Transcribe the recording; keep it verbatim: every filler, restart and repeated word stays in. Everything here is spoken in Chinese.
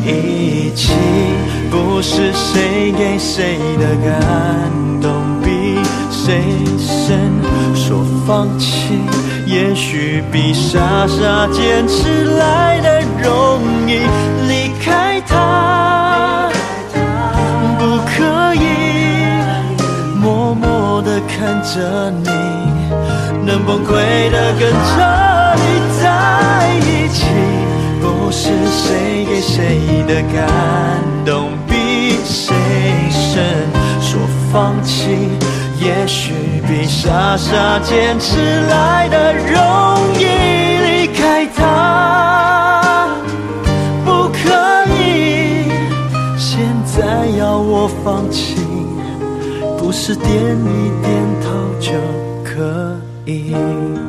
一起，不是谁给谁的感动比谁深。说放弃，也许比傻傻坚持来的容易。离开他，不可以默默地看着你，能崩溃的跟着你在一起。不是谁给谁的感动比谁深。说放弃，也许比傻傻坚持来的容易。离开他，不可以，现在要我放弃，不是点一点头就可以。